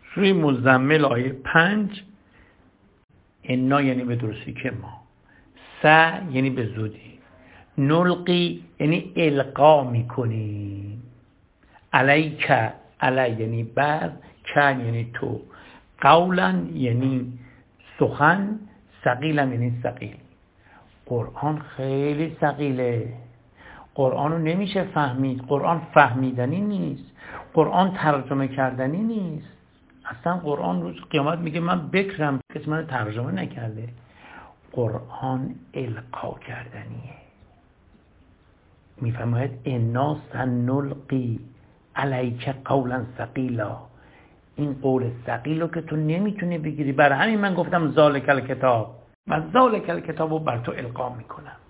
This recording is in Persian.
سوره مزمل آیه 5 انا یعنی به درستی که ما، س یعنی به زودی، نلقی یعنی القا میکنیم، علیک علی یعنی بر، کن یعنی تو، قولا یعنی سخن، ثقیلا یعنی ثقیل. قرآن خیلی ثقیله، قرآن رو نمیشه فهمید، قرآن فهمیدنی نیست، قرآن ترجمه کردنی نیست. اصلا قرآن روز قیامت میگه من بکرم، کسی من ترجمه نکرده. قرآن القا کردنیه. میفرماید انا سنلقی علیک قولا ثقیلا، این قول ثقیل رو که تو نمیتونی بگیری، برای همین من گفتم ذالک الکتاب، من ذالک الکتاب رو بر تو القا میکنم.